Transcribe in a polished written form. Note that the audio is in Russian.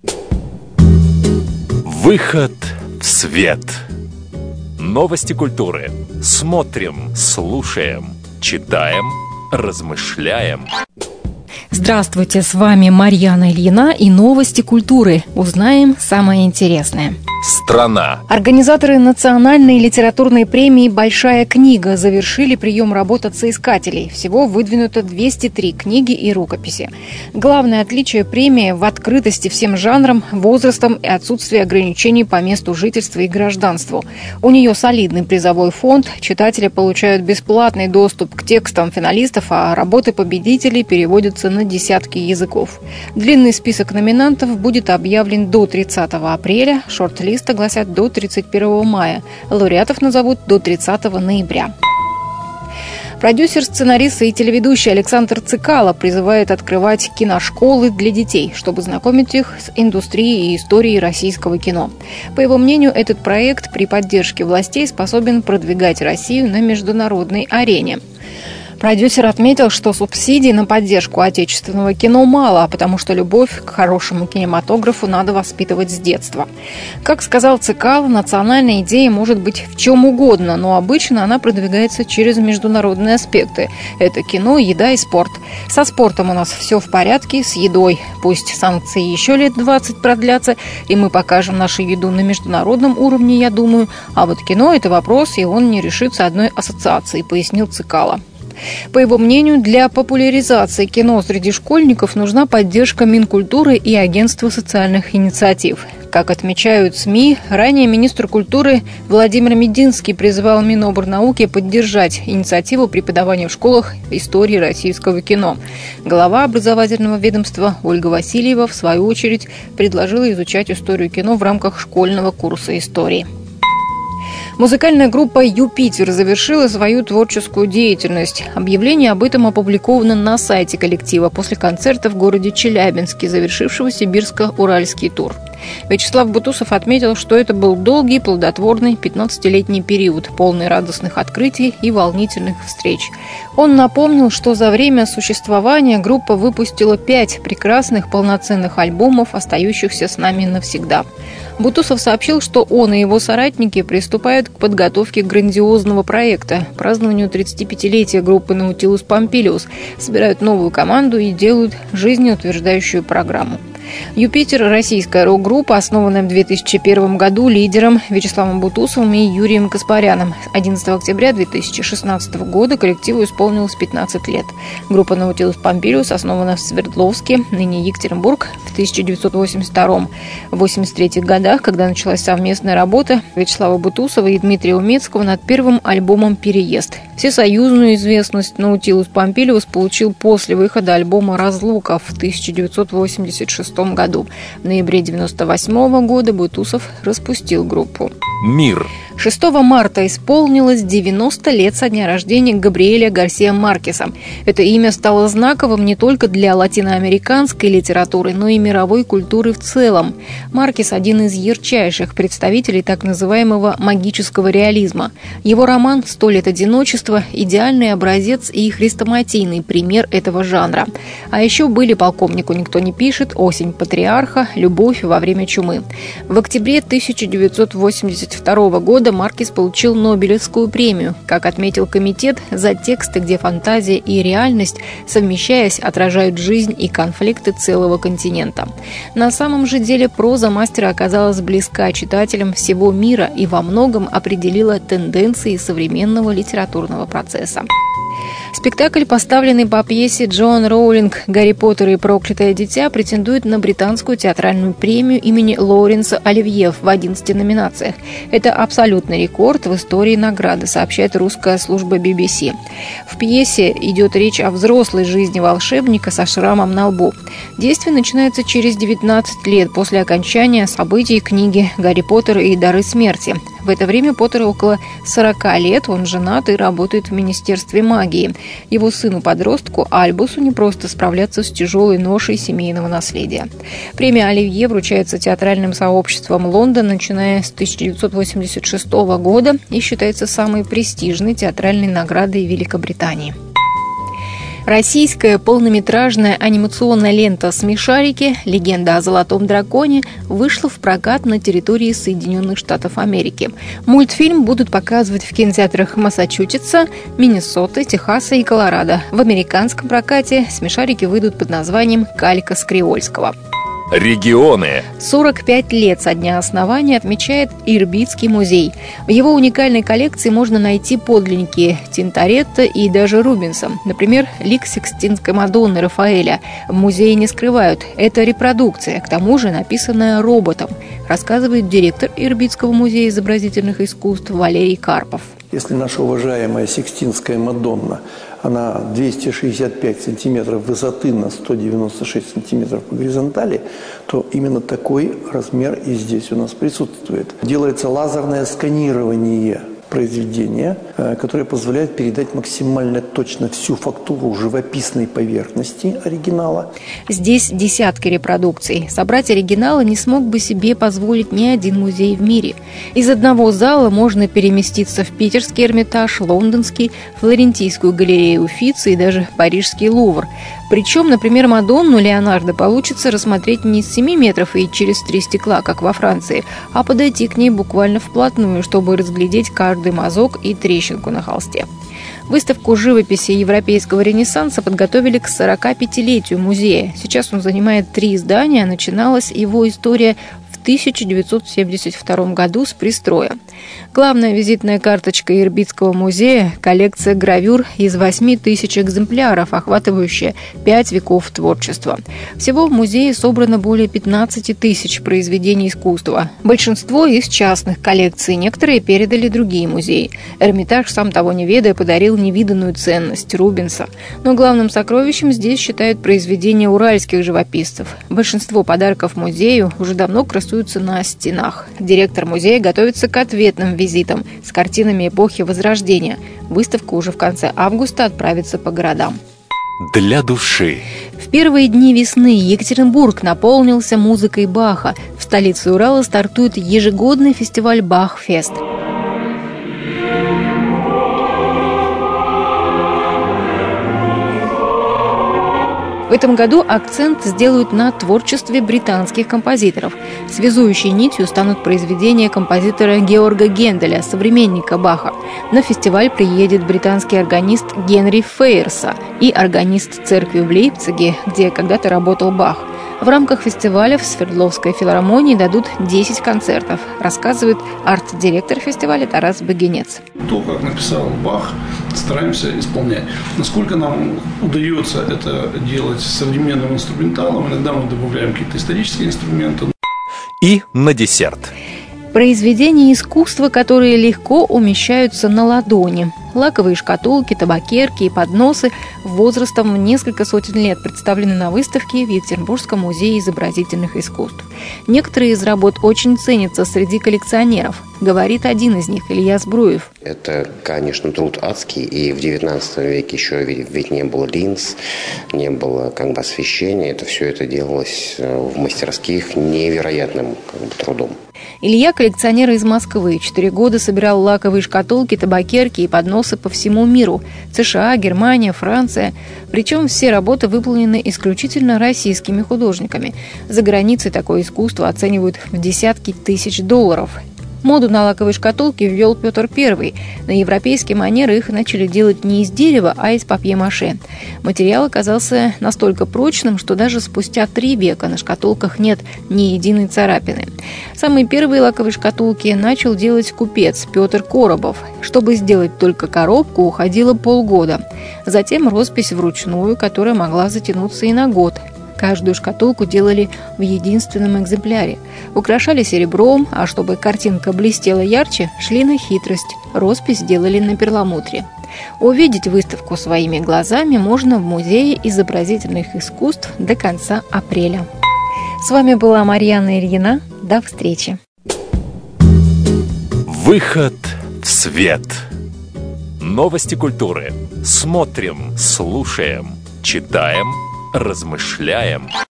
Выход в свет. Новости культуры. Смотрим, слушаем, читаем, размышляем. Здравствуйте, с вами Марьяна Ильина и новости культуры. Узнаем самое интересное. Страна. Организаторы национальной литературной премии «Большая книга» завершили прием работ от соискателей. Всего выдвинуто 203 книги и рукописи. Главное отличие премии в открытости всем жанрам, возрастам и отсутствии ограничений по месту жительства и гражданству. У нее солидный призовой фонд, читатели получают бесплатный доступ к текстам финалистов, а работы победителей переводятся на десятки языков. Длинный список номинантов будет объявлен до 30 апреля, шорт-лист огласят до 31 мая. Лауреатов назовут до 30 ноября. Продюсер, сценарист и телеведущий Александр Цикало призывает открывать киношколы для детей, чтобы знакомить их с индустрией и историей российского кино. По его мнению, этот проект при поддержке властей способен продвигать Россию на международной арене. Продюсер отметил, что субсидий на поддержку отечественного кино мало, потому что любовь к хорошему кинематографу надо воспитывать с детства. Как сказал Цикало, национальная идея может быть в чем угодно, но обычно она продвигается через международные аспекты. Это кино, еда и спорт. Со спортом у нас все в порядке, с едой. Пусть санкции еще лет 20 продлятся, и мы покажем нашу еду на международном уровне, я думаю. А вот кино – это вопрос, и он не решится одной ассоциацией, пояснил Цикало. По его мнению, для популяризации кино среди школьников нужна поддержка Минкультуры и Агентства социальных инициатив. Как отмечают СМИ, ранее министр культуры Владимир Мединский призывал Минобрнауки поддержать инициативу преподавания в школах истории российского кино. Глава образовательного ведомства Ольга Васильева, в свою очередь, предложила изучать историю кино в рамках школьного курса истории. Музыкальная группа «Юпитер» завершила свою творческую деятельность. Объявление об этом опубликовано на сайте коллектива после концерта в городе Челябинске, завершившего сибирско-уральский тур. Вячеслав Бутусов отметил, что это был долгий, плодотворный 15-летний период, полный радостных открытий и волнительных встреч. Он напомнил, что за время существования группа выпустила 5 прекрасных полноценных альбомов, остающихся с нами навсегда. Бутусов сообщил, что он и его соратники приступают к подготовке грандиозного проекта, празднованию 35-летия группы «Наутилус Помпилиус», собирают новую команду и делают жизнеутверждающую программу. «Юпитер» – российская рок-группа, основанная в 2001 году лидером Вячеславом Бутусовым и Юрием Каспаряном. 11 октября 2016 года коллективу исполнилось 15 лет. Группа «Наутилус Помпилиус» основана в Свердловске, ныне Екатеринбург, в 1982-83 годах, когда началась совместная работа Вячеслава Бутусова и Дмитрия Умецкого над первым альбомом «Переезд». Всесоюзную известность «Наутилус Помпилиус» получил после выхода альбома «Разлука» в 1986 году. В ноябре 1998 года Бутусов распустил группу. Мир. 6 марта исполнилось 90 лет со дня рождения Габриэля Гарсиа Маркеса. Это имя стало знаковым не только для латиноамериканской литературы, но и мировой культуры в целом. Маркес – один из ярчайших представителей так называемого магического реализма. Его роман «100 лет одиночества» – идеальный образец и хрестоматийный пример этого жанра. А еще были «Полковнику никто не пишет», «Осень патриарха», «Любовь во время чумы». В октябре 1982 года Маркес получил Нобелевскую премию, как отметил комитет, за тексты, где фантазия и реальность, совмещаясь, отражают жизнь и конфликты целого континента. На самом же деле проза мастера оказалась близка читателям всего мира и во многом определила тенденции современного литературного процесса. Спектакль, поставленный по пьесе Джоан Роулинг «Гарри Поттер и проклятое дитя», претендует на британскую театральную премию имени Лоуренса Оливье в 11 номинациях. Это абсолютный рекорд в истории награды, сообщает русская служба BBC. В пьесе идет речь о взрослой жизни волшебника со шрамом на лбу. Действие начинается через 19 лет после окончания событий книги «Гарри Поттер и дары смерти». В это время Поттеру около 40 лет, он женат и работает в Министерстве магии. Его сыну-подростку Альбусу не просто справляться с тяжелой ношей семейного наследия. Премия Оливье вручается театральным сообществом Лондона, начиная с 1986 года и считается самой престижной театральной наградой Великобритании. Российская полнометражная анимационная лента «Смешарики. Легенда о золотом драконе» вышла в прокат на территории Соединенных Штатов Америки. Мультфильм будут показывать в кинотеатрах Массачусетса, Миннесоты, Техаса и Колорадо. В американском прокате «Смешарики» выйдут под названием «Калька с креольского». Регионы. 45 лет со дня основания отмечает Ирбитский музей. В его уникальной коллекции можно найти подлинники Тинторетто и даже Рубенса. Например, лик Сикстинской Мадонны Рафаэля. В музее не скрывают. Это репродукция, к тому же написанная роботом, рассказывает директор Ирбитского музея изобразительных искусств Валерий Карпов. Если наша уважаемая Сикстинская Мадонна, она 265 сантиметров высоты на 196 сантиметров по горизонтали, то именно такой размер и здесь у нас присутствует. Делается лазерное сканирование произведения, которое позволяет передать максимально точно всю фактуру живописной поверхности оригинала. Здесь десятки репродукций. Собрать оригиналы не смог бы себе позволить ни один музей в мире. Из одного зала можно переместиться в Питерский Эрмитаж, Лондонский, Флорентийскую галерею Уффици и даже Парижский Лувр. Причем, например, Мадонну Леонардо получится рассмотреть не с 7 метров и через 3 стекла, как во Франции, а подойти к ней буквально вплотную, чтобы разглядеть каждый мазок и трещинку на холсте. Выставку живописи европейского ренессанса подготовили к 45-летию музея. Сейчас он занимает 3 здания, начиналась его история в 1972 году с пристроя. Главная визитная карточка Ирбитского музея – коллекция гравюр из 8000 экземпляров, охватывающая 5 веков творчества. Всего в музее собрано более 15 тысяч произведений искусства. Большинство из частных коллекций, некоторые передали другие музеи. Эрмитаж, сам того не ведая, подарил невиданную ценность – Рубенса. Но главным сокровищем здесь считают произведения уральских живописцев. Большинство подарков музею уже давно красуются на стенах. Директор музея готовится к ответным визитам с картинами эпохи Возрождения. Выставка уже в конце августа отправится по городам. Для души. В первые дни весны Екатеринбург наполнился музыкой Баха. В столице Урала стартует ежегодный фестиваль «Бах-фест». В этом году акцент сделают на творчестве британских композиторов. Связующей нитью станут произведения композитора Георга Генделя, современника Баха. На фестиваль приедет британский органист Генри Фейерса и органист церкви в Лейпциге, где когда-то работал Бах. В рамках фестиваля в Свердловской филармонии дадут 10 концертов, рассказывает арт-директор фестиваля Тарас Багинец. То, как написал Бах, стараемся исполнять. Насколько нам удается это делать с современным инструменталом, иногда мы добавляем какие-то исторические инструменты. И на десерт. Произведения искусства, которые легко умещаются на ладони. Лаковые шкатулки, табакерки и подносы возрастом в несколько сотен лет представлены на выставке в Екатеринбургском музее изобразительных искусств. Некоторые из работ очень ценятся среди коллекционеров, говорит один из них, Илья Збруев. Это, конечно, труд адский, и в XIX веке еще ведь не было линз, не было освещения, все это делалось в мастерских невероятным трудом. Илья – коллекционер из Москвы. 4 года собирал лаковые шкатулки, табакерки и подносы по всему миру. США, Германия, Франция. Причем все работы выполнены исключительно российскими художниками. За границей такое искусство оценивают в десятки тысяч долларов. Моду на лаковые шкатулки ввел Петр I. На европейские манеры их начали делать не из дерева, а из папье-маше. Материал оказался настолько прочным, что даже спустя 3 века на шкатулках нет ни единой царапины. Самые первые лаковые шкатулки начал делать купец Петр Коробов. Чтобы сделать только коробку, уходило полгода. Затем роспись вручную, которая могла затянуться и на год. Каждую шкатулку делали в единственном экземпляре. Украшали серебром, а чтобы картинка блестела ярче, шли на хитрость. Роспись делали на перламутре. Увидеть выставку своими глазами можно в Музее изобразительных искусств до конца апреля. С вами была Марьяна Ильина. До встречи. Выход в свет. Новости культуры. Смотрим, слушаем, читаем, размышляем.